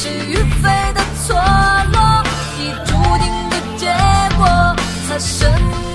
是与非的错落，已注定的结果，才生